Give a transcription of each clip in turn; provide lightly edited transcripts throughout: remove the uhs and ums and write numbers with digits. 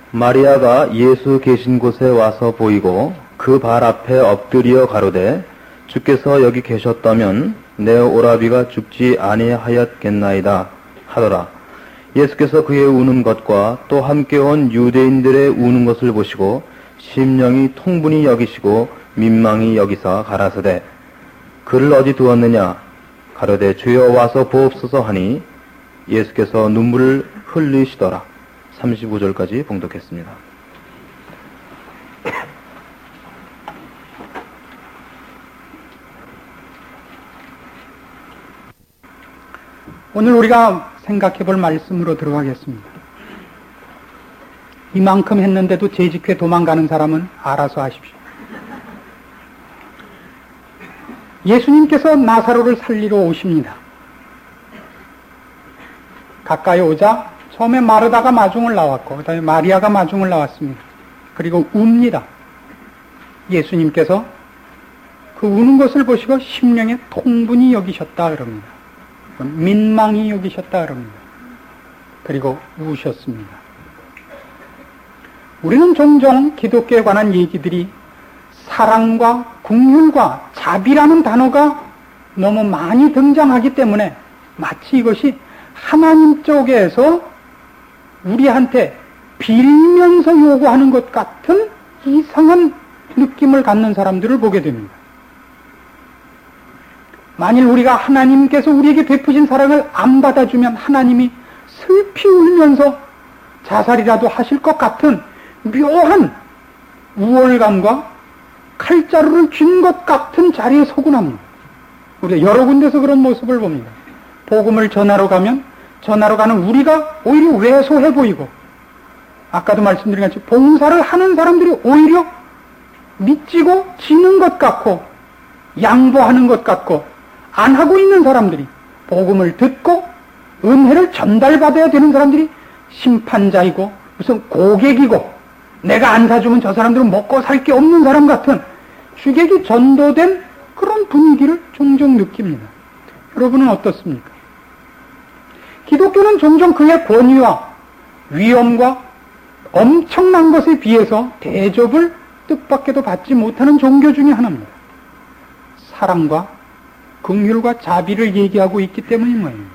마리아가 예수 계신 곳에 와서 보이고 그 발 앞에 엎드려 가로되 주께서 여기 계셨다면 내 오라비가 죽지 아니하였겠나이다 하더라. 예수께서 그의 우는 것과 또 함께 온 유대인들의 우는 것을 보시고 심령이 통분히 여기시고 민망히 여기사 가라사대 그를 어디 두었느냐 가로되 주여 와서 보옵소서 하니 예수께서 눈물을 흘리시더라. 35절까지 봉독했습니다. 오늘 우리가 생각해 볼 말씀으로 들어가겠습니다. 이만큼 했는데도 재직회 도망가는 사람은 알아서 하십시오. 예수님께서 나사로를 살리러 오십니다. 가까이 오자 처음에 마르다가 마중을 나왔고 그 다음에 마리아가 마중을 나왔습니다. 그리고 웁니다. 예수님께서 그 우는 것을 보시고 심령에 통분히 여기셨다 그럽니다. 민망히 여기셨다 그럽니다. 그리고 우셨습니다. 우리는 종종 기독교에 관한 얘기들이 사랑과 긍휼과 자비라는 단어가 너무 많이 등장하기 때문에 마치 이것이 하나님 쪽에서 우리한테 빌면서 요구하는 것 같은 이상한 느낌을 갖는 사람들을 보게 됩니다. 만일 우리가 하나님께서 우리에게 베푸신 사랑을 안 받아주면 하나님이 슬피 울면서 자살이라도 하실 것 같은 묘한 우월감과 칼자루를 쥔 것 같은 자리에 서곤 합니다. 우리가 여러 군데서 그런 모습을 봅니다. 복음을 전하러 가면 전하러 가는 우리가 오히려 왜소해 보이고 아까도 말씀드린 같이 봉사를 하는 사람들이 오히려 미치고 지는 것 같고 양보하는 것 같고 안 하고 있는 사람들이 복음을 듣고 은혜를 전달받아야 되는 사람들이 심판자이고 무슨 고객이고 내가 안 사주면 저 사람들은 먹고 살 게 없는 사람 같은 주객이 전도된 그런 분위기를 종종 느낍니다. 여러분은 어떻습니까? 기독교는 종종 그의 권위와 위엄과 엄청난 것에 비해서 대접을 뜻밖에도 받지 못하는 종교 중에 하나입니다. 사랑과 긍휼과 자비를 얘기하고 있기 때문인 것입니다.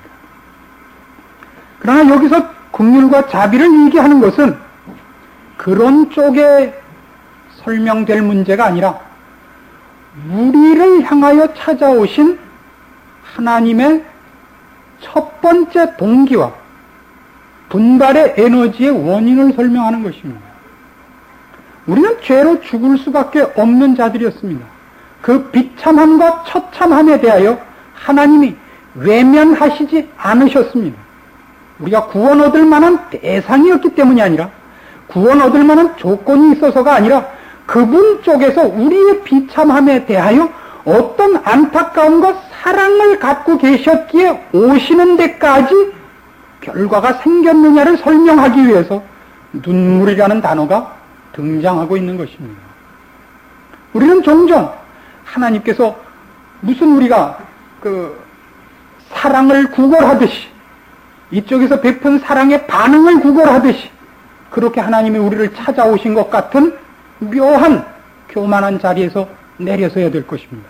그러나 여기서 긍휼과 자비를 얘기하는 것은 그런 쪽에 설명될 문제가 아니라 우리를 향하여 찾아오신 하나님의 첫 번째 동기와 분발의 에너지의 원인을 설명하는 것입니다. 우리는 죄로 죽을 수밖에 없는 자들이었습니다. 그 비참함과 처참함에 대하여 하나님이 외면하시지 않으셨습니다. 우리가 구원 얻을 만한 대상이었기 때문이 아니라 구원 얻을 만한 조건이 있어서가 아니라 그분 쪽에서 우리의 비참함에 대하여 어떤 안타까움과 사랑을 갖고 계셨기에 오시는 데까지 결과가 생겼느냐를 설명하기 위해서 눈물이라는 단어가 등장하고 있는 것입니다. 우리는 종종 하나님께서 무슨 우리가 사랑을 구걸하듯이 이쪽에서 베푼 사랑의 반응을 구걸하듯이 그렇게 하나님이 우리를 찾아오신 것 같은 묘한 교만한 자리에서 내려서야 될 것입니다.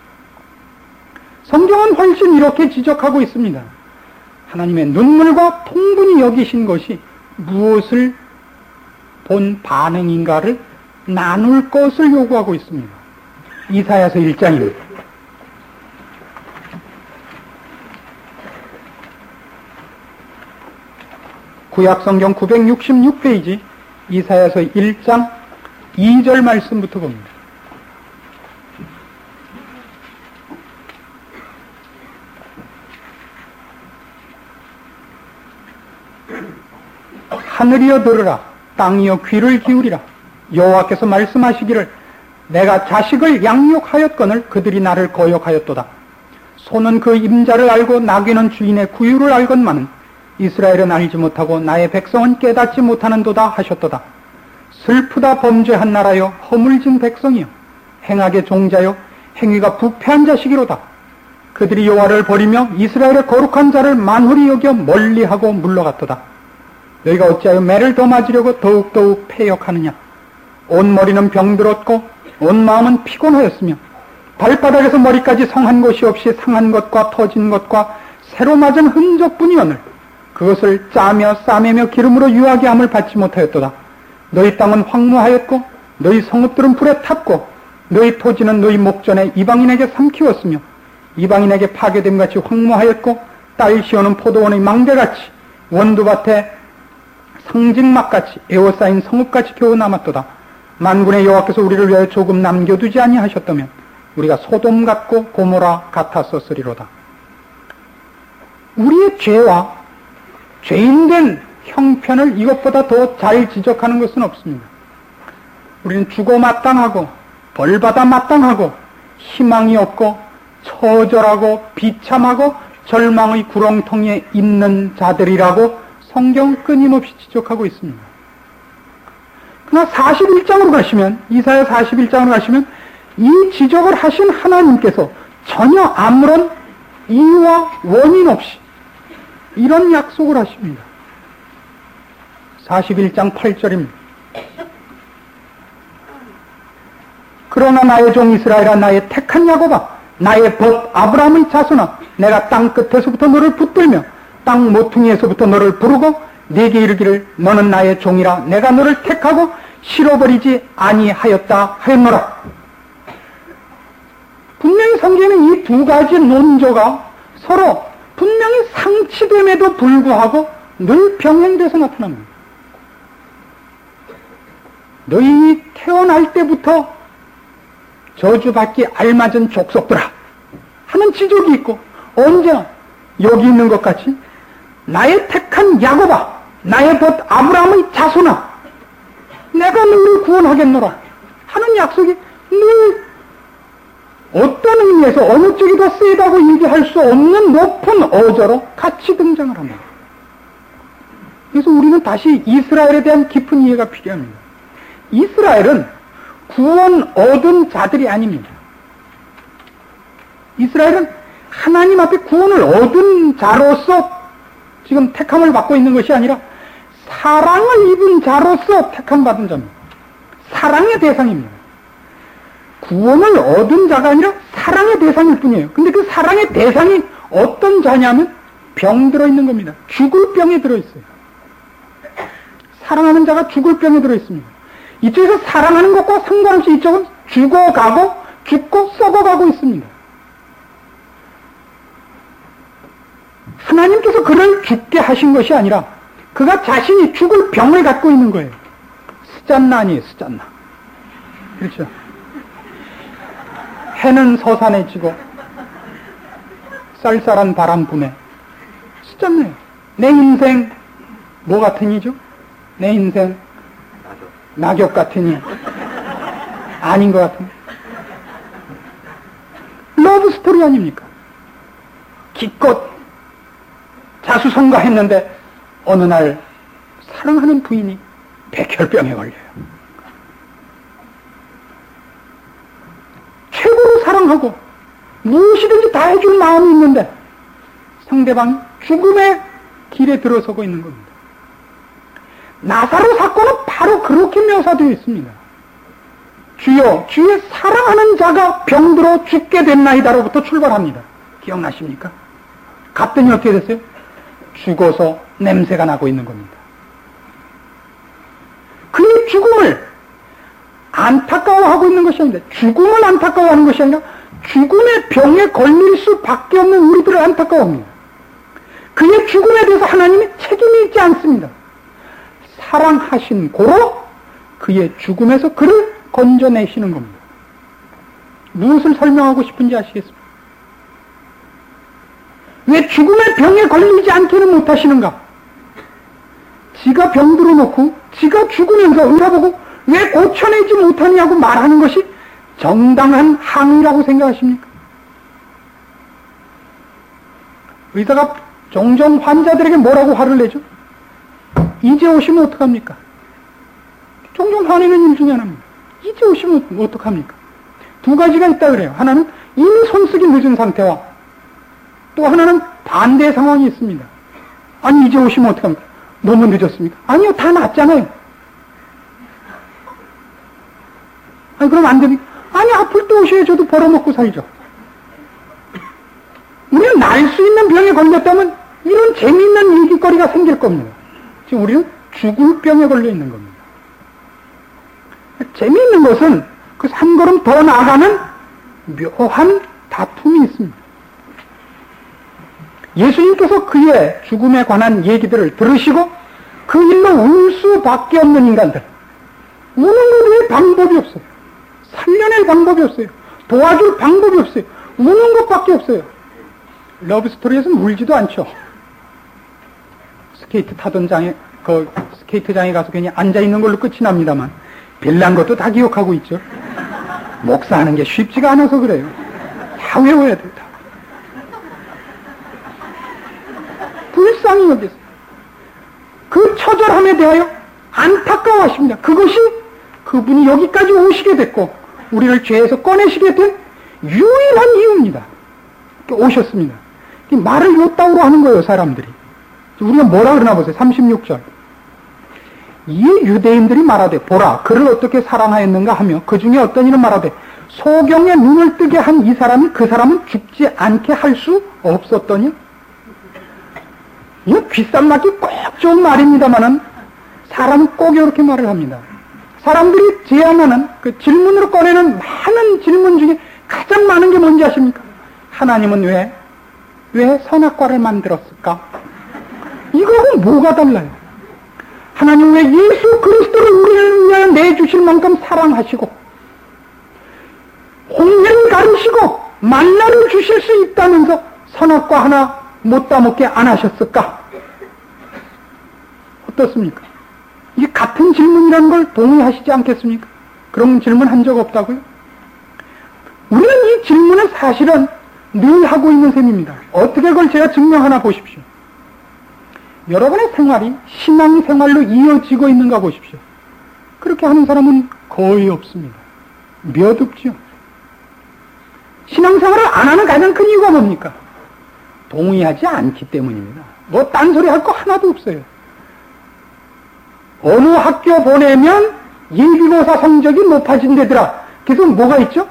성경은 훨씬 이렇게 지적하고 있습니다. 하나님의 눈물과 통분히 여기신 것이 무엇을 본 반응인가를 나눌 것을 요구하고 있습니다. 이사야서 1장입니다. 구약성경 966페이지 이사야서 1장 2절 말씀부터 봅니다. 하늘이여 들으라, 땅이여 귀를 기울이라. 여호와께서 말씀하시기를 내가 자식을 양육하였거늘 그들이 나를 거역하였도다. 소는 그 임자를 알고 나귀는 주인의 구유를 알건만은 이스라엘은 알지 못하고 나의 백성은 깨닫지 못하는도다 하셨도다. 슬프다 범죄한 나라여 허물진 백성이여 행악의 종자여 행위가 부패한 자식이로다. 그들이 여호와를 버리며 이스라엘의 거룩한 자를 만홀히 여겨 멀리하고 물러갔도다. 너희가 어찌하여 매를 더 맞으려고 더욱더욱 패역하느냐. 온 머리는 병들었고 온 마음은 피곤하였으며 발바닥에서 머리까지 성한 곳이 없이 상한 것과 터진 것과 새로 맞은 흔적뿐이오늘 그것을 짜며 싸매며 기름으로 유하게 함을 받지 못하였도다. 너희 땅은 황무하였고 너희 성읍들은 불에 탔고 너희 토지는 너희 목전에 이방인에게 삼키웠으며 이방인에게 파괴됨같이 황무하였고 딸 시오는 포도원의 망대같이 원두밭에 상징막같이 에워싸인 성읍같이 겨우 남았도다. 만군의 여호와께서 우리를 위하여 조금 남겨두지 아니하셨다면 우리가 소돔 같고 고모라 같았었으리로다. 우리의 죄와 죄인된 형편을 이것보다 더 잘 지적하는 것은 없습니다. 우리는 죽어 마땅하고 벌받아 마땅하고 희망이 없고 처절하고 비참하고 절망의 구렁텅이에 있는 자들이라고 성경은 끊임없이 지적하고 있습니다. 그러나 41장으로 가시면, 이사야 41장으로 가시면 이 지적을 하신 하나님께서 전혀 아무런 이유와 원인 없이 이런 약속을 하십니다. 41장 8절입니다. 그러나 나의 종 이스라엘아, 나의 택한 야곱아, 나의 벗 아브라함의 자손아, 내가 땅 끝에서부터 너를 붙들며 땅 모퉁이에서부터 너를 부르고 네게 이르기를 너는 나의 종이라 내가 너를 택하고 실어버리지 아니하였다 하였노라. 분명히 성경에는 이 두 가지 논조가 서로 분명히 상치됨에도 불구하고 늘 병행돼서 나타납니다. 너희 태어날 때부터 저주받기 알맞은 족속들아 하는 지적이 있고, 언제나 여기 있는 것 같이 나의 택한 야곱아, 나의 벗 아브라함의 자손아, 내가 너를 구원하겠노라 하는 약속이 늘 어떤 의미에서 어느 쪽이 더 세다고 얘기할 수 없는 높은 어조로 같이 등장을 합니다. 그래서 우리는 다시 이스라엘에 대한 깊은 이해가 필요합니다. 이스라엘은 구원 얻은 자들이 아닙니다. 이스라엘은 하나님 앞에 구원을 얻은 자로서 지금 택함을 받고 있는 것이 아니라 사랑을 입은 자로서 택함받은 자입니다. 사랑의 대상입니다. 구원을 얻은 자가 아니라 사랑의 대상일 뿐이에요. 근데 그 사랑의 대상이 어떤 자냐면 병 들어있는 겁니다. 죽을 병에 들어있어요. 사랑하는 자가 죽을 병에 들어있습니다. 이쪽에서 사랑하는 것과 상관없이 이쪽은 죽어가고 죽고 썩어가고 있습니다. 하나님께서 그를 죽게 하신 것이 아니라 그가 자신이 죽을 병을 갖고 있는 거예요. 스잔나 아니에요, 스잔나. 그렇죠. 해는 서산에 지고 쌀쌀한 바람 부네. 스잔나예요. 내 인생 뭐 같은 이죠? 내 인생 낙엽 같으니 아닌 것 같은 러브 스토리 아닙니까? 기껏 자수성가했는데 어느 날 사랑하는 부인이 백혈병에 걸려요. 최고로 사랑하고 무엇이든지 다 해줄 마음이 있는데 상대방이 죽음의 길에 들어서고 있는 겁니다. 나사로 사건은 바로 그렇게 묘사되어 있습니다. 주여, 주의 사랑하는 자가 병들어 죽게 됐나이다로부터 출발합니다. 기억나십니까? 갔더니 어떻게 됐어요? 죽어서 냄새가 나고 있는 겁니다. 그의 죽음을 안타까워하고 있는 것이 아닌데, 죽음을 안타까워하는 것이 아니라 죽음의 병에 걸릴 수밖에 없는 우리들을 안타까워합니다. 그의 죽음에 대해서 하나님이 책임이 있지 않습니다. 사랑하신 고로 그의 죽음에서 그를 건져내시는 겁니다. 무엇을 설명하고 싶은지 아시겠습니까? 왜 죽음의 병에 걸리지 않게는 못하시는가? 지가 병들어 놓고 지가 죽으면서 의사보고 왜 고쳐내지 못하냐고 말하는 것이 정당한 항의라고 생각하십니까? 의사가 종종 환자들에게 뭐라고 화를 내죠? 이제 오시면 어떡합니까? 종종 화내는 일 중에 하나입니다. 이제 오시면 어떡합니까? 두 가지가 있다 그래요. 하나는 이미 손쓰기 늦은 상태와 또 하나는 반대 상황이 있습니다. 아니 이제 오시면 어떡합니까? 너무 늦었습니까? 아니요, 다 났잖아요. 아니, 그럼 안 됩니까? 아니, 앞을 또 오셔야 저도 벌어먹고 살죠. 우리는 날 수 있는 병에 걸렸다면 이런 재미있는 얘기거리가 생길 겁니다. 지금 우리는 죽을 병에 걸려 있는 겁니다. 재미있는 것은 그 한 걸음 더 나아가는 묘한 다툼이 있습니다. 예수님께서 그의 죽음에 관한 얘기들을 들으시고 그 일로 울 수밖에 없는 인간들, 우는 것 외에 방법이 없어요. 살려낼 방법이 없어요. 도와줄 방법이 없어요. 우는 것밖에 없어요. 러브스토리에서는 울지도 않죠. 스케이트 타던 장에, 스케이트장에 가서 괜히 앉아있는 걸로 끝이 납니다만, 빌난 것도 다 기억하고 있죠. 목사하는 게 쉽지가 않아서 그래요. 다 외워야 돼요. 다. 불쌍히 여기서 그 처절함에 대하여 안타까워하십니다. 그것이 그분이 여기까지 오시게 됐고 우리를 죄에서 꺼내시게 된 유일한 이유입니다. 오셨습니다. 말을 요따우로 하는 거예요, 사람들이. 우리가 뭐라 그러나 보세요. 36절. 이 유대인들이 말하되 보라 그를 어떻게 사랑하였는가 하며 그 중에 어떤 이는 말하되 소경의 눈을 뜨게 한 이 사람이 그 사람은 죽지 않게 할 수 없었더냐? 이거 귓삼맞기 꼭 좋은 말입니다만은 사람은 꼭 이렇게 말을 합니다. 사람들이 제안하는 그 질문으로 꺼내는 많은 질문 중에 가장 많은 게 뭔지 아십니까? 하나님은 왜 선악과를 만들었을까? 이거하고 뭐가 달라요? 하나님 왜 예수 그리스도를 우리를 위하여 내주실 만큼 사랑하시고 홍해를 가르시고 만나를 주실 수 있다면서 선악과 하나 못 따먹게 안 하셨을까? 어떻습니까? 이게 같은 질문이라는 걸 동의하시지 않겠습니까? 그런 질문 한 적 없다고요? 우리는 이 질문을 사실은 늘 하고 있는 셈입니다. 어떻게 그걸 제가 증명하나 보십시오. 여러분의 생활이 신앙생활로 이어지고 있는가 보십시오. 그렇게 하는 사람은 거의 없습니다. 몇 없죠. 신앙생활을 안 하는 가장 큰 이유가 뭡니까? 동의하지 않기 때문입니다. 뭐 딴소리 할 거 하나도 없어요. 어느 학교 보내면 예비고사 성적이 높아진대더라. 그래서 뭐가 있죠?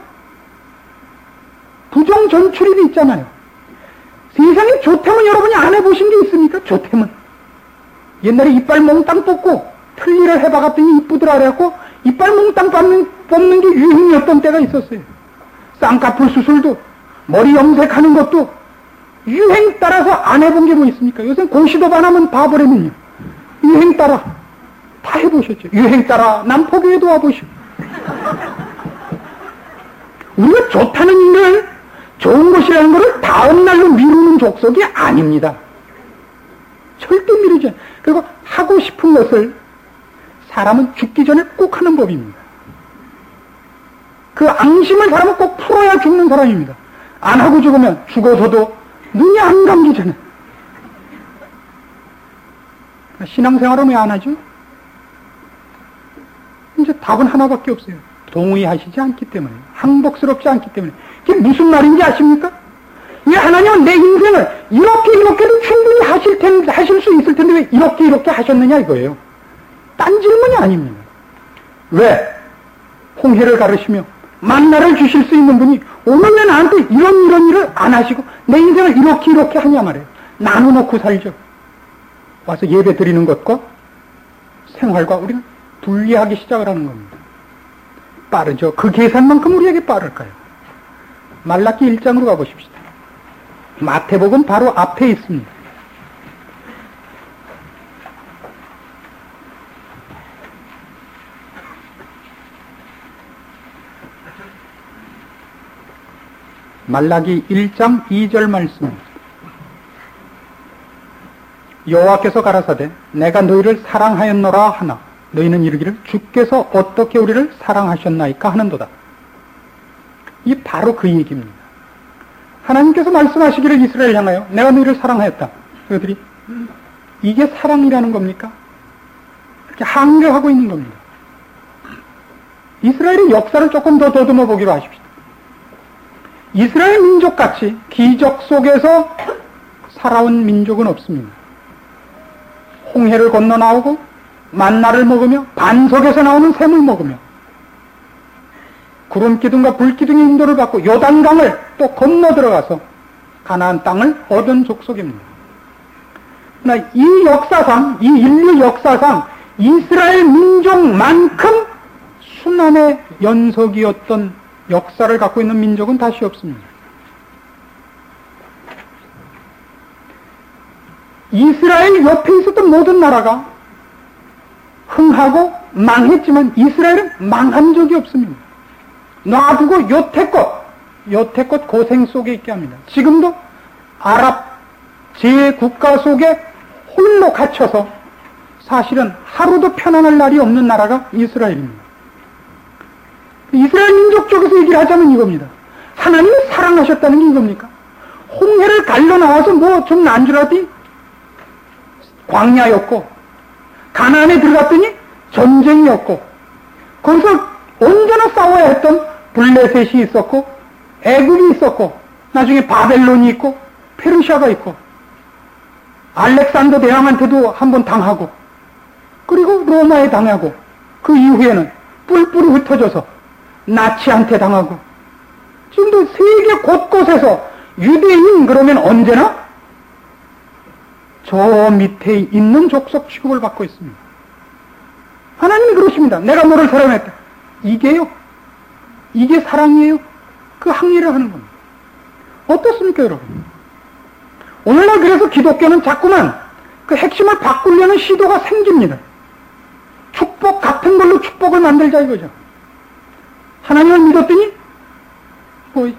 부정 전출입이 있잖아요. 세상에 조템은 여러분이 안 해보신 게 있습니까? 조템은. 옛날에 이빨 몽땅 뽑고 틀니를 해봐갔더니 이쁘더라 그래갖고 이빨 몽땅 뽑는 게 유행이었던 때가 있었어요. 쌍꺼풀 수술도 머리 염색하는 것도 유행 따라서 안 해본 게 뭐 있습니까? 요새 고시도 반하면 봐버리면요. 유행 따라 다 해보셨죠. 유행 따라 남포교에도 와보시고. 우리가 좋다는 일을 좋은 것이라는 것을 다음날로 미루는 족속이 아닙니다. 절대 미루지 않아요. 그리고 하고 싶은 것을 사람은 죽기 전에 꼭 하는 법입니다. 그 앙심을 사람은 꼭 풀어야 죽는 사람입니다. 안 하고 죽으면 죽어서도 눈이 안 감기잖아요. 신앙생활은 왜 안 하죠? 이제 답은 하나밖에 없어요. 동의하시지 않기 때문에, 항복스럽지 않기 때문에. 그게 무슨 말인지 아십니까? 왜 하나님은 내 인생을 이렇게도 충분히 하실 수 있을 텐데 왜 이렇게 하셨느냐 이거예요. 딴 질문이 아닙니다. 왜? 홍해를 가르시며 만나를 주실 수 있는 분이 오늘 왜 나한테 이런 일을 안 하시고 내 인생을 이렇게 하냐 말이에요. 나눠놓고 살죠. 와서 예배 드리는 것과 생활과 우리가 분리하기 시작을 하는 겁니다. 빠르죠. 그 계산만큼 우리에게 빠를까요? 말라기 1장으로 가보십시다. 마태복음 바로 앞에 있습니다. 말라기 1장 2절 말씀입니다. 여호와께서 가라사대 내가 너희를 사랑하였노라 하나 너희는 이르기를 주께서 어떻게 우리를 사랑하셨나이까 하는도다. 이게 바로 그 얘기입니다. 하나님께서 말씀하시기를 이스라엘 향하여 내가 너희를 사랑하였다. 그들이 이게 사랑이라는 겁니까? 이렇게 항의하고 있는 겁니다. 이스라엘의 역사를 조금 더 더듬어 보기로 하십시다. 이스라엘 민족같이 기적 속에서 살아온 민족은 없습니다. 홍해를 건너 나오고 만나를 먹으며 반석에서 나오는 샘을 먹으며 구름기둥과 불기둥의 인도를 받고 요단강을 또 건너 들어가서 가나안 땅을 얻은 족속입니다. 그러나 이 역사상, 이 인류 역사상 이스라엘 민족만큼 순환의 연속이었던 역사를 갖고 있는 민족은 다시 없습니다. 이스라엘 옆에 있었던 모든 나라가 흥하고 망했지만 이스라엘은 망한 적이 없습니다. 놔두고 여태껏 고생 속에 있게 합니다. 지금도 아랍 제국가 속에 홀로 갇혀서 사실은 하루도 편안할 날이 없는 나라가 이스라엘입니다. 이스라엘 민족 쪽에서 얘기를 하자면 이겁니다. 하나님이 사랑하셨다는 게 이겁니까? 홍해를 갈려 나와서 뭐 좀 난 줄 알았더니 광야였고 가나안에 들어갔더니 전쟁이었고 거기서 언제나 싸워야 했던 블레셋이 있었고 애굽이 있었고 나중에 바벨론이 있고 페르시아가 있고 알렉산더 대왕한테도 한번 당하고 그리고 로마에 당하고 그 이후에는 뿔뿔이 흩어져서 나치한테 당하고 지금도 세계 곳곳에서 유대인 그러면 언제나 저 밑에 있는 족속 취급을 받고 있습니다. 하나님이 그러십니다. 내가 너를 사랑했다. 이게요. 이게 사랑이에요. 그 항의를 하는 겁니다. 어떻습니까, 여러분? 오늘날 그래서 기독교는 자꾸만 그 핵심을 바꾸려는 시도가 생깁니다. 축복 같은 걸로 축복을 만들자 이거죠. 하나님을 믿었더니 뭐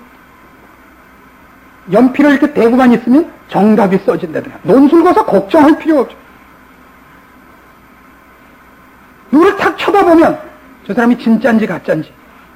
연필을 이렇게 대고만 있으면 정답이 써진다든가 논술 거서 걱정할 필요가 없죠. 누구를 탁 쳐다보면 저 사람이 진짜인지 가짜인지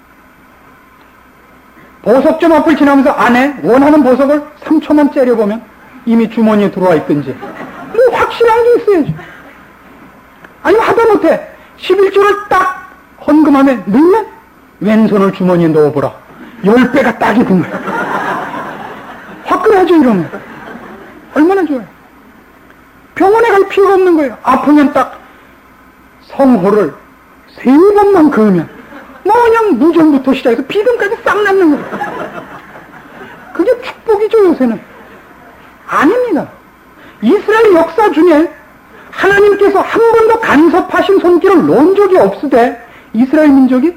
보석점 앞을 지나면서 안에 원하는 보석을 3초만 째려보면 이미 주머니에 들어와 있든지 뭐 확실한 게 있어야죠. 아니면 하다못해 11조를 딱 헌금함에 넣으면 왼손을 주머니에 넣어보라 10배가 딱이 든 거야. 화끈하죠 이러면. 얼마나 좋아요. 병원에 갈 필요가 없는 거예요. 아프면 딱 성호를 3번만 그으면 뭐 그냥 무전부터 시작해서 비듬까지 싹 낫는 거예요. 그게 축복이죠 요새는. 아닙니다. 이스라엘 역사 중에 하나님께서 한 번도 간섭하신 손길을 놓은 적이 없으되 이스라엘 민족이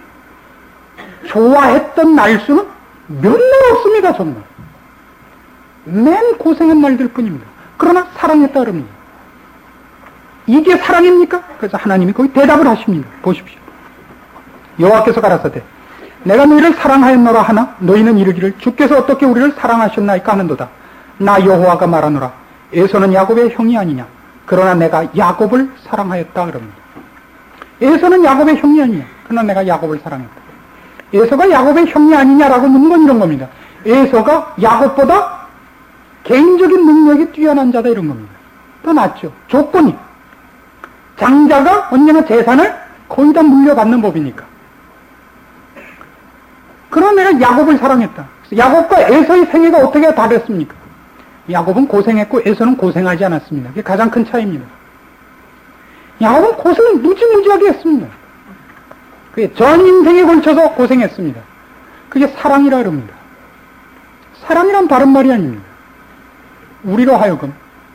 좋아했던 날수는 몇 날 없습니다. 정말 맨 고생한 날들 뿐입니다. 그러나 사랑했다 그럽니다. 이게 사랑입니까? 그래서 하나님이 거기 대답을 하십니다. 보십시오. 여호와께서 가라사대 내가 너희를 사랑하였노라 하나 너희는 이르기를 주께서 어떻게 우리를 사랑하셨나이까 하는도다. 나 여호와가 말하노라 에서는 야곱의 형이 아니냐 그러나 내가 야곱을 사랑하였다 그럽니다. 에서는 야곱의 형이 아니냐 그러나 내가 야곱을 사랑했다. 에서가 야곱의 형이 아니냐라고 묻는 건 이런 겁니다. 에서가 야곱보다 개인적인 능력이 뛰어난 자다 이런 겁니다. 더 낫죠. 조건이 장자가 언제나 재산을 거의 다 물려받는 법이니까. 그러나 내가 야곱을 사랑했다. 야곱과 에서의 생애가 어떻게 다르습니까? 야곱은 고생했고 에서는 고생하지 않았습니다. 그게 가장 큰 차이입니다. 야곱은 고생을 무지무지하게 했습니다. 그게 전 인생에 걸쳐서 고생했습니다. 그게 사랑이라 그럽니다. 사랑이란 다른 말이 아닙니다. 우리로 하여금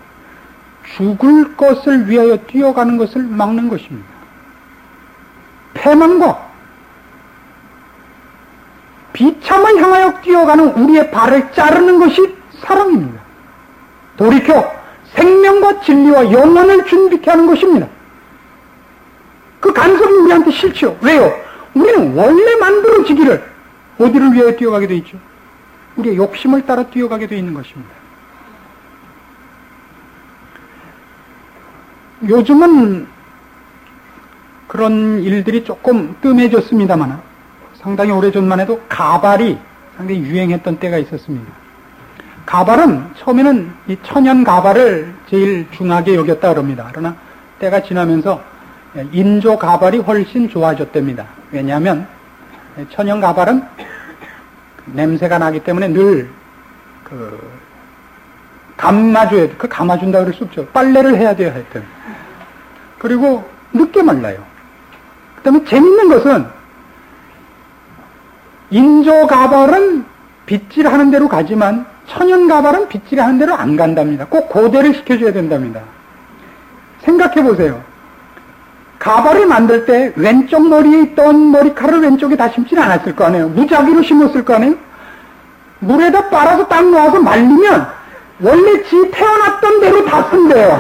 죽을 것을 위하여 뛰어가는 것을 막는 것입니다. 패망과 비참을 향하여 뛰어가는 우리의 발을 자르는 것이 사랑입니다. 돌이켜 생명과 진리와 영혼을 준비케 하는 것입니다. 그 간섭이 우리한테 싫죠. 왜요? 우리는 원래 만들어지기를 어디를 위하여 뛰어가게 되어 있죠? 우리의 욕심을 따라 뛰어가게 되어 있는 것입니다. 요즘은 그런 일들이 조금 뜸해졌습니다만 상당히 오래전만 해도 가발이 상당히 유행했던 때가 있었습니다. 가발은 처음에는 이 천연 가발을 제일 중하게 여겼다 그럽니다. 그러나 때가 지나면서 인조 가발이 훨씬 좋아졌답니다. 왜냐하면 천연 가발은 냄새가 나기 때문에 늘 감아줘야 돼. 감아준다 그럴 수 없죠. 빨래를 해야 돼요, 하여튼. 그리고 늦게 말라요. 그 다음에 재밌는 것은 인조가발은 빗질하는 대로 가지만 천연가발은 빗질하는 대로 안 간답니다. 꼭 고대를 시켜줘야 된답니다. 생각해 보세요. 가발을 만들 때 왼쪽 머리에 있던 머리카락을 왼쪽에 다 심지는 않았을 거 아니에요. 무작위로 심었을 거 아니에요. 물에다 빨아서 딱 놓아서 말리면 원래 지 태어났던 대로 다 쓴대요.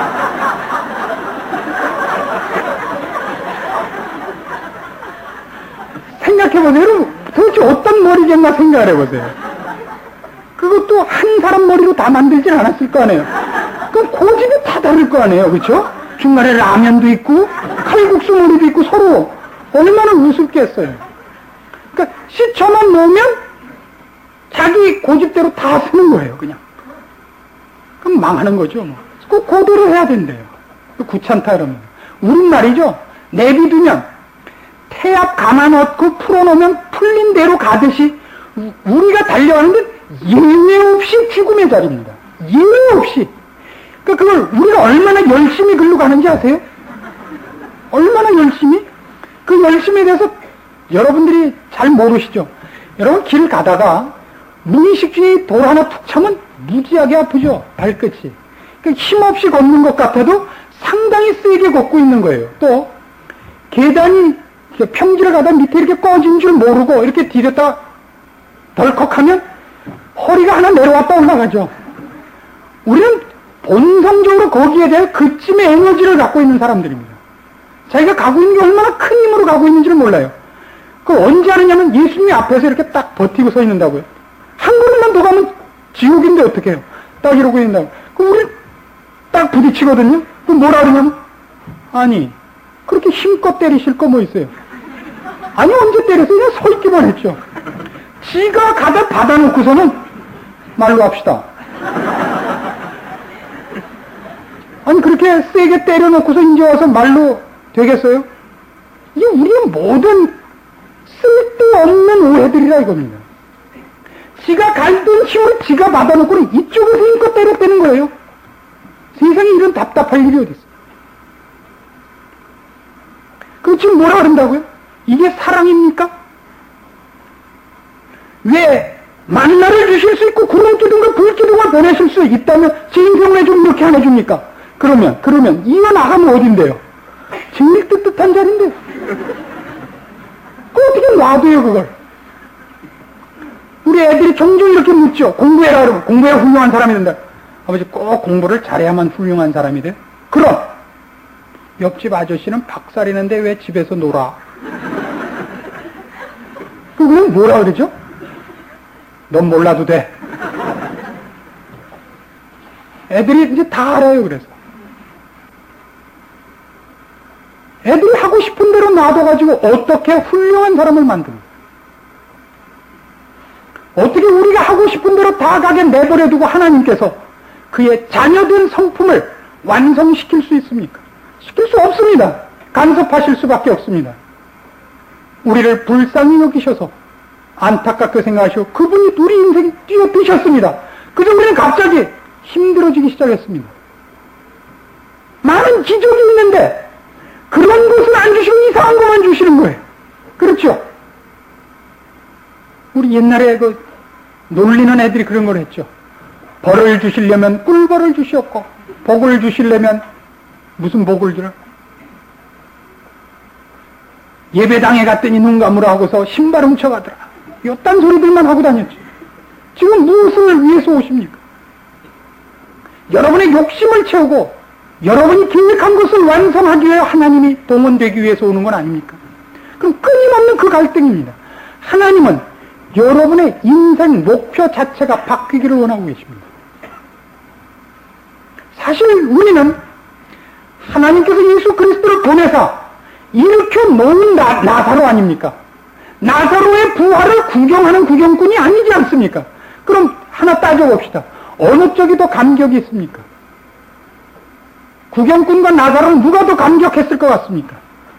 생각해보세요. 여러분, 도대체 어떤 머리겠나 생각을 해보세요. 그것도 한 사람 머리로 다 만들진 않았을 거 아니에요. 그럼 고집이 다 다를 거 아니에요. 그렇죠? 중간에 라면도 있고 칼국수 머리도 있고 서로 얼마나 우습겠어요. 그러니까 시쳐만 놓으면 자기 고집대로 다 쓰는 거예요. 그냥. 그럼 망하는 거죠. 뭐. 꼭 고대로 해야 된대요. 귀찮다 이러면. 우린 말이죠. 내비두면 태압 가만 넣고 풀어놓으면 풀린 대로 가듯이 우리가 달려가는데 예외 없이 죽음의 자리입니다. 예외 없이. 그러니까 그걸 우리가 얼마나 열심히 글로 가는지 아세요? 얼마나 열심히? 그 열심에 대해서 여러분들이 잘 모르시죠? 여러분 길 가다가 무의식 중에 돌 하나 툭 차면 무지하게 아프죠? 발끝이. 그러니까 힘없이 걷는 것 같아도 상당히 세게 걷고 있는 거예요. 또 계단이 평지를 가다 밑에 이렇게 꺼진 줄 모르고 이렇게 디뎠다 덜컥하면 허리가 하나 내려왔다 올라가죠. 우리는 본성적으로 거기에 대해 그쯤의 에너지를 갖고 있는 사람들입니다. 자기가 가고 있는 게 얼마나 큰 힘으로 가고 있는지를 몰라요. 그걸 언제 하느냐면 예수님이 앞에서 이렇게 딱 버티고 서 있는다고요. 한 걸음만 더 가면 지옥인데 어떻게 해요? 딱 이러고 있는다고. 그럼 우리 딱 부딪히거든요. 그럼 뭐라 그러냐면 아니 그렇게 힘껏 때리실 거 뭐 있어요? 아니 언제 때렸어요? 그냥 서 있기만 했죠. 지가 가다 받아놓고서는 말로 합시다. 아니 그렇게 세게 때려놓고서 이제 와서 말로 되겠어요? 이게 우리의 모든 쓸데없는 오해들이라 이겁니다. 지가 갈던 힘을 지가 받아놓고는 이쪽에서 힘껏 때렸다는 거예요. 세상에 이런 답답할 일이 어디 있어? 그럼 지금 뭐라 그런다고요? 이게 사랑입니까? 왜 만나를 주실 수 있고 구름기둥과 불기둥을 보내실 수 있다면 제 인생을 좀 이렇게 안 해줍니까? 그러면 이거 나가면 어딘데요? 직립뜻뜻한 자리인데 그 어떻게 놔둬요 그걸? 우리 애들이 종종 이렇게 묻죠. 공부해라 그러면 공부해 훌륭한 사람이 된다. 아버지 꼭 공부를 잘해야만 훌륭한 사람이 돼? 그럼 옆집 아저씨는 박살이는데 왜 집에서 놀아? 그건 뭐라 그러죠? 넌 몰라도 돼. 애들이 이제 다 알아요. 그래서 애들이 하고 싶은 대로 놔둬가지고 어떻게 훌륭한 사람을 만듭니까? 어떻게 우리가 하고 싶은 대로 다 가게 내버려두고 하나님께서 그의 자녀된 성품을 완성시킬 수 있습니까? 시킬 수 없습니다. 간섭하실 수밖에 없습니다. 우리를 불쌍히 여기셔서 안타깝게 생각하시고 그분이 우리 인생 뛰어드셨습니다. 그래서 우리는 갑자기 힘들어지기 시작했습니다. 많은 기적이 있는데 그런 것은 안 주시고 이상한 것만 주시는 거예요. 그렇죠? 우리 옛날에 그 놀리는 애들이 그런 걸 했죠. 벌을 주시려면 꿀벌을 주시옵고 복을 주시려면 무슨 복을 주라? 예배당에 갔더니 눈 감으라 하고서 신발 훔쳐가더라. 이딴 소리들만 하고 다녔죠. 지금 무엇을 위해서 오십니까? 여러분의 욕심을 채우고 여러분이 계획한 것을 완성하기 위해 하나님이 동원되기 위해서 오는 건 아닙니까? 그럼 끊임없는 그 갈등입니다. 하나님은 여러분의 인생 목표 자체가 바뀌기를 원하고 계십니다. 사실 우리는 하나님께서 예수 그리스도를 보내사 일으켜 놓은 나사로 아닙니까? 나사로의 부활을 구경하는 구경꾼이 아니지 않습니까? 그럼 하나 따져봅시다. 어느 쪽이 더 감격이 있습니까? 구경꾼과 나사로는 누가 더 감격했을 것 같습니까?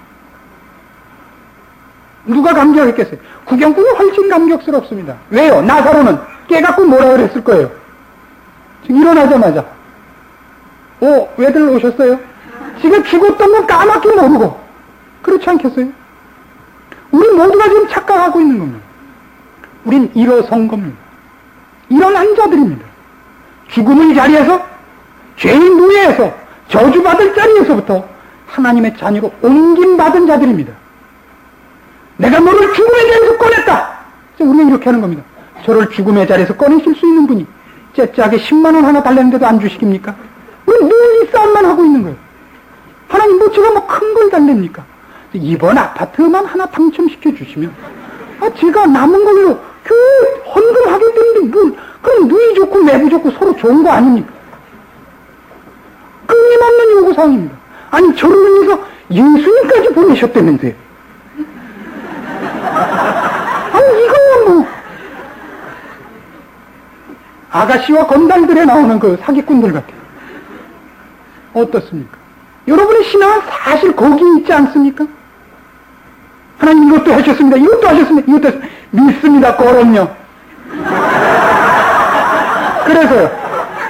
누가 감격했겠어요? 구경꾼은 훨씬 감격스럽습니다. 왜요? 나사로는 깨갖고 뭐라 그랬을 거예요? 지금 일어나자마자 왜들 오셨어요? 지가 죽었던 건 까맣게 모르고, 그렇지 않겠어요? 우리 모두가 지금 착각하고 있는 겁니다. 우린 일어선 겁니다. 일어난 자들입니다. 죽음의 자리에서, 죄인 노예에서, 저주받을 자리에서부터 하나님의 자녀로 옮김받은 자들입니다. 내가 너를 죽음의 자리에서 꺼냈다! 우리가 이렇게 하는 겁니다. 저를 죽음의 자리에서 꺼내실 수 있는 분이 째째하게 10만원 하나 달랬는데도 안 주시깁니까? 우리 늘 이 싸움만 하고 있는 거예요. 하나님 뭐 제가 뭐 큰 걸 달랩니까? 이번 아파트만 하나 당첨시켜 주시면 제가 남은 걸로 교회 헌금하게 되는데 뭘, 그럼 누이 좋고 매부 좋고 서로 좋은 거 아닙니까? 끊임없는 요구사항입니다. 아니 저를 위해서 예수님까지 보내셨다면서요. 아니 이거 뭐 아가씨와 건달들에 나오는 그 사기꾼들 같아요. 어떻습니까? 여러분의 신앙은 사실 거기에 있지 않습니까? 하나님 이것도 하셨습니다. 이것도 하셨습니다. 이것도 하셨습니다. 믿습니다. 그럼요. 그래서요.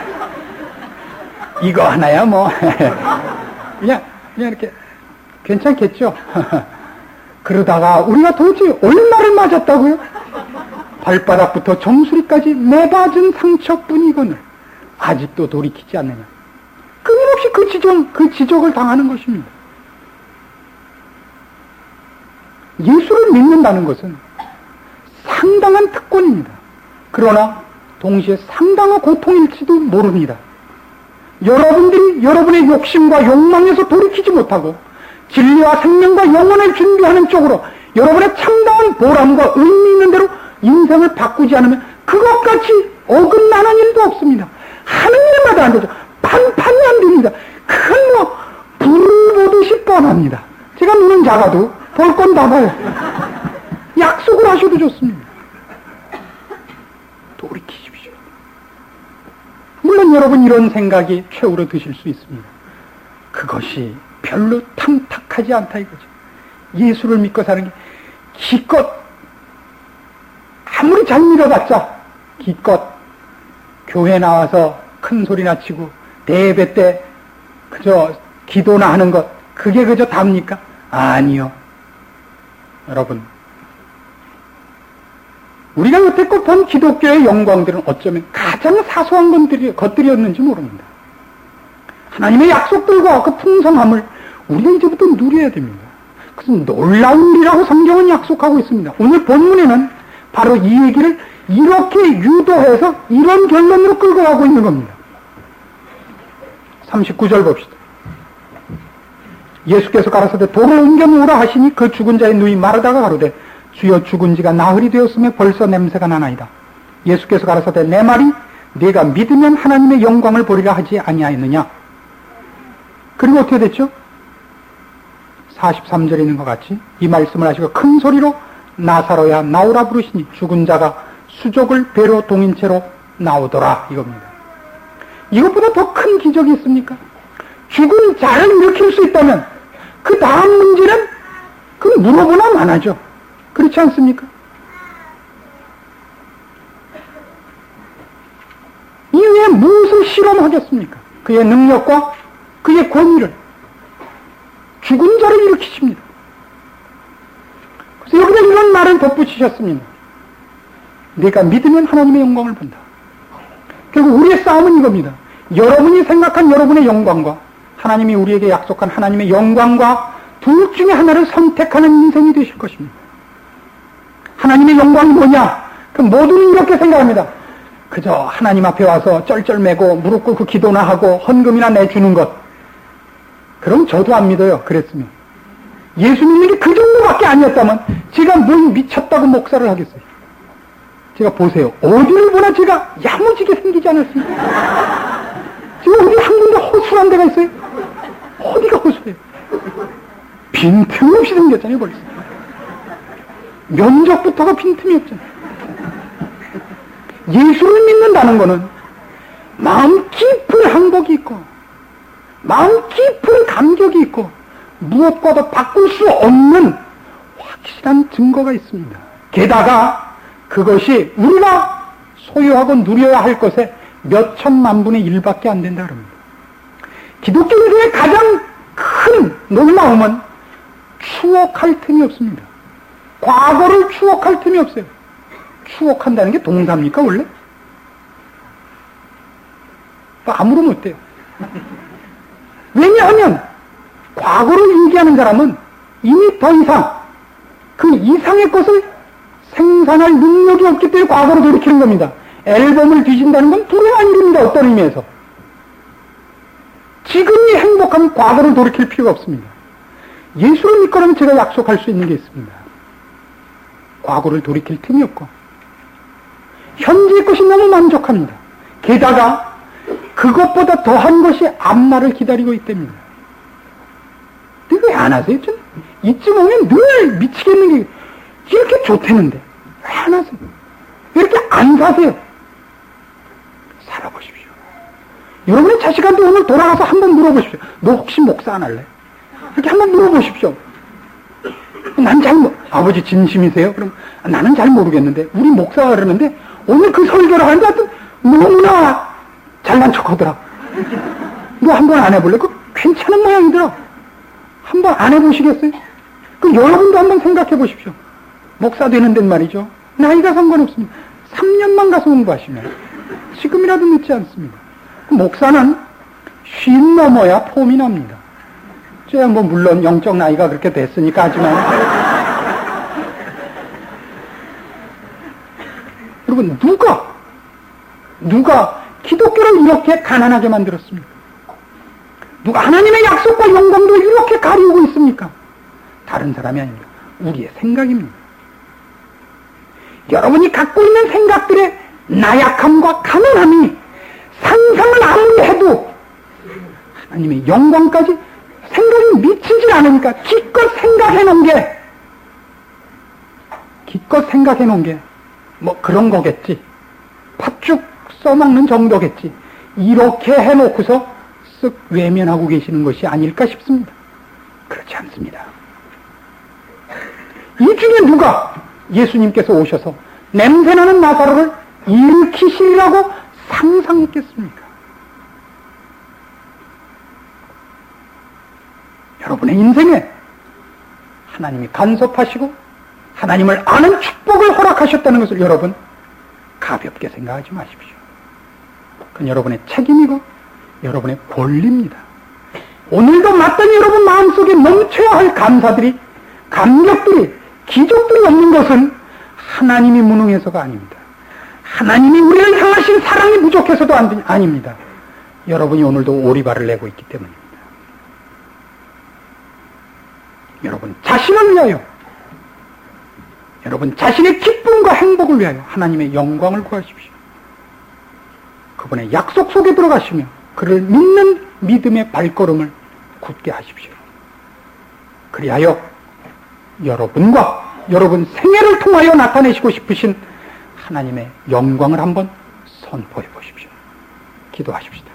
이거 하나야 뭐 그냥 이렇게 괜찮겠죠. 그러다가 우리가 도대체 얼마를 맞았다고요? 발바닥부터 정수리까지 내받은 상처뿐이거늘 아직도 돌이키지 않느냐. 끊임없이 그 지적을 당하는 것입니다. 예수를 믿는다는 것은 상당한 특권입니다. 그러나 동시에 상당한 고통일지도 모릅니다. 여러분들이 여러분의 욕심과 욕망에서 돌이키지 못하고 진리와 생명과 영혼을 준비하는 쪽으로 여러분의 참다운 보람과 의미 있는 대로 인생을 바꾸지 않으면 그것같이 어긋나는 일도 없습니다. 하는 일마다 안 되죠. 판판이 안 됩니다. 그건 뭐 불을 보듯이 뻔합니다. 제가 눈은 작아도 볼 건 다 봐요. 약속을 하셔도 좋습니다. 돌이키십시오. 물론 여러분 이런 생각이 최후로 드실 수 있습니다. 그것이 별로 탐탁하지 않다 이거죠. 예수를 믿고 사는 게 기껏 아무리 잘 믿어봤자 기껏 교회 나와서 큰 소리나 치고 대예배 때 그저 기도나 하는 것 그게 그저 답니까? 아니요. 여러분 우리가 여태껏 본 기독교의 영광들은 어쩌면 가장 사소한 것들이었는지 모릅니다. 하나님의 약속들과 그 풍성함을 우리가 이제부터 누려야 됩니다. 그것은 놀라운 일이라고 성경은 약속하고 있습니다. 오늘 본문에는 바로 이 얘기를 이렇게 유도해서 이런 결론으로 끌고 가고 있는 겁니다. 39절 봅시다. 예수께서 가라사대 돌을 옮겨 놓으라 하시니 그 죽은 자의 누이 마르다가 가로되 주여 죽은 지가 나흘이 되었으며 벌써 냄새가 나나이다. 예수께서 가라사대 내 말이 네가 믿으면 하나님의 영광을 보리라 하지 아니하였느냐. 그리고 어떻게 됐죠? 43절에 있는 것 같이 이 말씀을 하시고 큰 소리로 나사로야 나오라 부르시니 죽은 자가 수족을 배로 동인 채로 나오더라 이겁니다. 이것보다 더 큰 기적이 있습니까? 죽은 자를 일으킬 수 있다면 그 다음 문제는 그 물어보나 마나죠. 그렇지 않습니까? 이후에 무엇을 실험하겠습니까? 그의 능력과 그의 권위를 죽은 자를 일으키십니다. 그래서 여기다 이런 말을 덧붙이셨습니다. 네가 믿으면 하나님의 영광을 본다. 결국 우리의 싸움은 이겁니다. 여러분이 생각한 여러분의 영광과 하나님이 우리에게 약속한 하나님의 영광과 둘 중에 하나를 선택하는 인생이 되실 것입니다. 하나님의 영광이 뭐냐? 그 모두는 이렇게 생각합니다. 그저 하나님 앞에 와서 쩔쩔매고 무릎 꿇고 기도나 하고 헌금이나 내주는 것. 그럼 저도 안 믿어요. 그랬으면. 예수 믿는 게 그 정도밖에 아니었다면 제가 뭘 미쳤다고 목사를 하겠어요. 제가 보세요. 어디를 보나 제가 야무지게 생기지 않았습니까? 지금 어디 한 군데 허술한 데가 있어요? 어디가 허술해요? 빈틈없이 생겼잖아요, 벌써. 면적부터가 빈틈이 없잖아요. 예수를 믿는다는 것은 마음 깊은 항복이 있고 마음 깊은 감격이 있고 무엇과도 바꿀 수 없는 확실한 증거가 있습니다. 게다가 그것이 우리가 소유하고 누려야 할 것에 몇 천만 분의 1밖에 안 된다 그럽니다. 기독교인들의 가장 큰 큰 놀라움은 추억할 틈이 없습니다. 과거를 추억할 틈이 없어요. 추억한다는 게 동사입니까 원래? 아무로 못해요. 왜냐하면 과거를 얘기하는 사람은 이미 더 이상 그 이상의 것을 생산할 능력이 없기 때문에 과거로 돌이키는 겁니다. 앨범을 뒤진다는 건 불행한 일입니다. 어떤 의미에서. 지금이 행복하면 과거를 돌이킬 필요가 없습니다. 예수를 믿거라면 제가 약속할 수 있는 게 있습니다. 과거를 돌이킬 틈이 없고 현재의 것이 너무 만족합니다. 게다가 그것보다 더한 것이 앞날을 기다리고 있답니다. 근데 왜 안 하세요? 이쯤 오면 늘 미치겠는 게 이렇게 좋다는데 왜 안 하세요? 왜 이렇게 안 사세요? 살아보십시오. 여러분의 자식한테 오늘 돌아가서 한번 물어보십시오. 너 혹시 목사 안 할래? 이렇게 한번 물어보십시오. 난 잘 아버지 진심이세요? 그럼 나는 잘 모르겠는데 우리 목사가 그러는데 오늘 그 설교를 하는데 하여튼 너무나 잘난 척하더라. 너 한번 안 해볼래? 그 괜찮은 모양이더라. 한번 안 해보시겠어요? 그럼 여러분도 한번 생각해 보십시오. 목사 되는 데는 말이죠. 나이가 상관없습니다. 3년만 가서 공부하시면 지금이라도 늦지 않습니다. 목사는 50 넘어야 폼이 납니다. 제가 뭐 물론 영적 나이가 그렇게 됐으니까 하지만 여러분 누가 기독교를 이렇게 가난하게 만들었습니까? 누가 하나님의 약속과 영광도 이렇게 가리우고 있습니까? 다른 사람이 아닙니다. 우리의 생각입니다. 여러분이 갖고 있는 생각들의 나약함과 가난함이 상상을 아무리 해도 하나님의 영광까지 생각이 미치질 않으니까 기껏 생각해 놓은 게 뭐 그런 거겠지. 팥죽 써먹는 정도겠지. 이렇게 해놓고서 쓱 외면하고 계시는 것이 아닐까 싶습니다. 그렇지 않습니다. 이 중에 누가 예수님께서 오셔서 냄새나는 나사로를 일으키시리라고 상상했겠습니까? 여러분의 인생에 하나님이 간섭하시고 하나님을 아는 축복을 허락하셨다는 것을 여러분 가볍게 생각하지 마십시오. 그건 여러분의 책임이고 여러분의 권리입니다. 오늘도 마땅히 여러분 마음속에 넘쳐야 할 감사들이, 감격들이, 기적들이 없는 것은 하나님이 무능해서가 아닙니다. 하나님이 우리를 향하신 사랑이 부족해서도 아닙니다. 여러분이 오늘도 오리발을 내고 있기 때문입니다. 여러분 자신을 위하여, 여러분 자신의 기쁨과 행복을 위하여 하나님의 영광을 구하십시오. 그분의 약속 속에 들어가시며 그를 믿는 믿음의 발걸음을 굳게 하십시오. 그리하여 여러분과 여러분 생애를 통하여 나타내시고 싶으신 하나님의 영광을 한번 선포해 보십시오. 기도하십시다.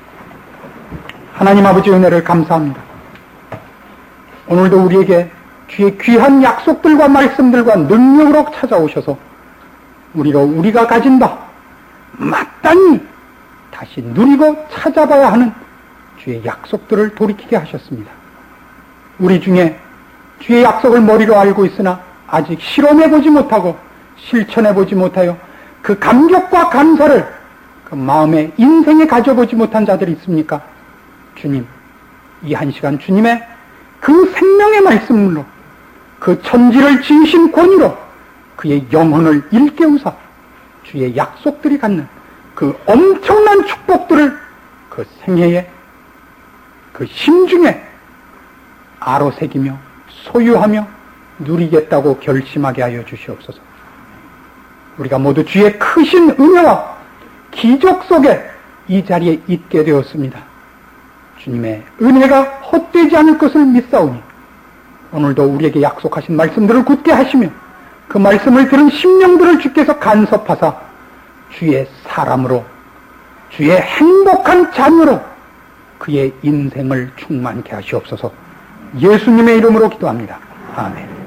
하나님 아버지 은혜를 감사합니다. 오늘도 우리에게 주의 귀한 약속들과 말씀들과 능력으로 찾아오셔서 우리가 가진 바 마땅히 다시 누리고 찾아봐야 하는 주의 약속들을 돌이키게 하셨습니다. 우리 중에 주의 약속을 머리로 알고 있으나 아직 실험해보지 못하고 실천해보지 못하여 그 감격과 감사를 그 마음의 인생에 가져보지 못한 자들이 있습니까? 주님, 이 한 시간 주님의 그 생명의 말씀으로 그 천지를 지으신 권위로 그의 영혼을 일깨우사 주의 약속들이 갖는 그 엄청난 축복들을 그 생애에 그 심중에 아로새기며 소유하며 누리겠다고 결심하게 하여 주시옵소서. 우리가 모두 주의 크신 은혜와 기적 속에 이 자리에 있게 되었습니다. 주님의 은혜가 헛되지 않을 것을 믿사오니 오늘도 우리에게 약속하신 말씀들을 굳게 하시며 그 말씀을 들은 심령들을 주께서 간섭하사 주의 사람으로, 주의 행복한 자녀로 그의 인생을 충만케 하시옵소서. 예수님의 이름으로 기도합니다. 아멘.